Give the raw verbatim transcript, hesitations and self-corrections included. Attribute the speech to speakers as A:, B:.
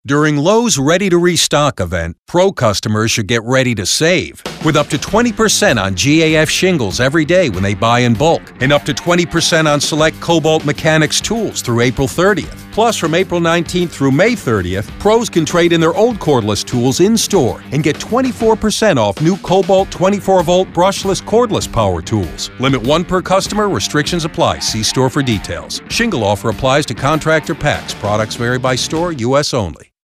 A: During Lowe's Ready to Restock event, Pro customers should get ready to save, with up to twenty percent on G A F shingles every day when they buy in bulk, and up to twenty percent on select Cobalt Mechanics tools through April thirtieth. Plus, from April nineteenth through May thirtieth, pros can trade in their old cordless tools in-store and get twenty-four percent off new Cobalt twenty-four volt brushless cordless power tools. Limit one per customer. Restrictions apply. See store for details. Shingle offer applies to contractor packs. Products vary by store. U S only.